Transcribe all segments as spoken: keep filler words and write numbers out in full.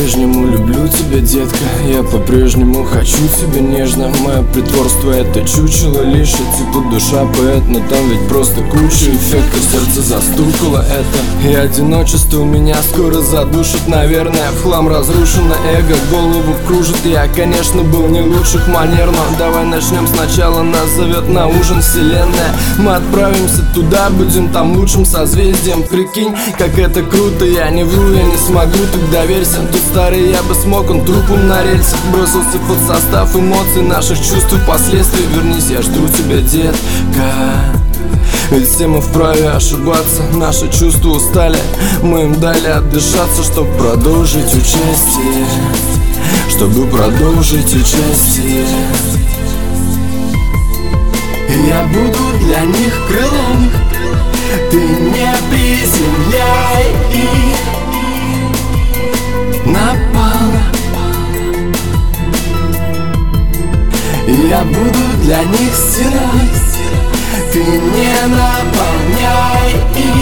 по-прежнему люблю тебя, детка. Я по-прежнему хочу тебя нежно. Мое притворство — это чучело лишь, и типа душа поэт, но там ведь просто куча эффектов. Сердце застукало это, и одиночество меня скоро задушит, наверное. В хлам разрушено эго, голову кружит. Я, конечно, был не лучших манер, но давай начнем сначала. Нас зовет на ужин вселенная. Мы отправимся туда, будем там лучшим созвездием. Прикинь, как это круто, я не вру, я не смогу, так доверься. Тут старый я бы смог, он трупом на рельсах бросился под состав эмоций, наших чувств и последствий. Вернись, я жду тебя, детка. Ведь все мы вправе ошибаться, наши чувства устали. Мы им дали отдышаться, чтобы продолжить участие, чтобы продолжить участие. Я буду для них крылом, ты не приземляй их на пол. Я буду для них стеной, ты не наполняй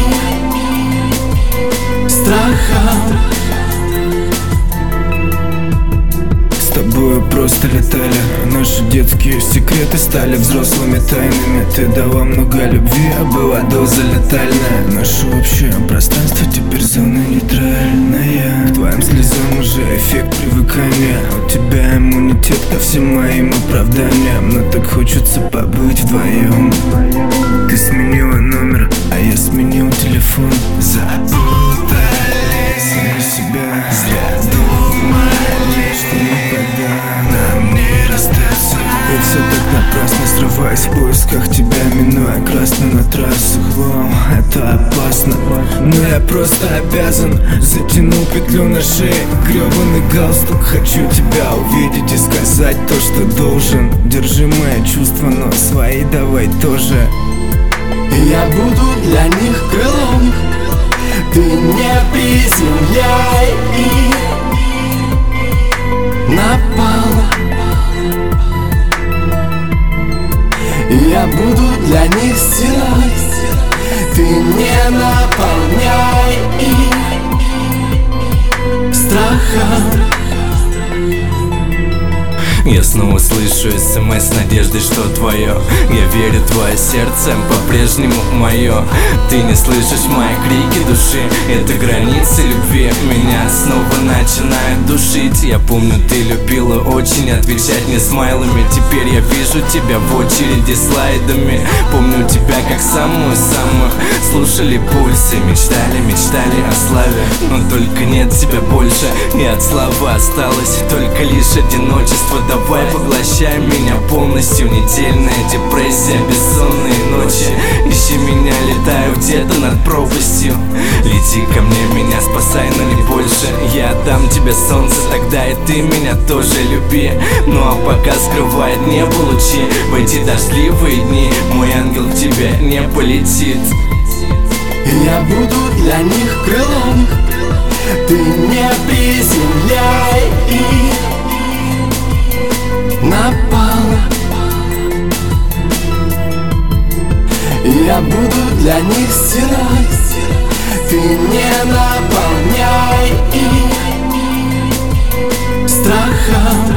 их страхом. С тобою просто летали, наши детские секреты стали взрослыми тайнами. Ты дала много любви, а была доза летальная. Наше общее пространство теперь зона нейтральная. К твоим слезам уже эффект привыкания. У тебя иммунитет ко всем моим оправданиям, но так хочется побыть вдвоем. Ты сменила номер, а я сменил телефон. Запутались себя, зря думали, что никогда нам не расстаться. И все так напрасно, срываясь в поисках тебя, минуя красную на трассу. Хлам, это опасно, но я просто обязан. Затянул петлю на шее, гребаный галстук. Хочу тебя увидеть и сказать то, что должен. Держи мои чувства, но свои давай тоже. Я буду для них крылом, ты не приземляй их на пол. Я буду для них стеной, ты не наполняй их страхом. Я снова слышу смс с надеждой, что твое. Я верю, твое сердце по-прежнему мое. Ты не слышишь мои крики души, это границы любви меня снова начинает душить. Я помню, ты любила очень отвечать мне смайлами. Теперь я вижу тебя в очереди слайдами. Помню тебя как самую-самую. Слушали пульсы, мечтали, мечтали о славе. Но только нет тебя больше, и от славы осталось только лишь одиночество. Давай поглощай меня полностью. Недельная депрессия, бессонные ночи. Ищи меня, летаю где-то над пропастью. Лети ко мне, меня спасай, но не больше. Я отдам тебе солнце, тогда и ты меня тоже люби. Ну а пока скрывает небо лучи, в эти дождливые дни мой ангел к тебе не полетит. Я буду для них крылом, ты не приземляй их на пол. Я буду для них стеной, ты не наполняй их страхом.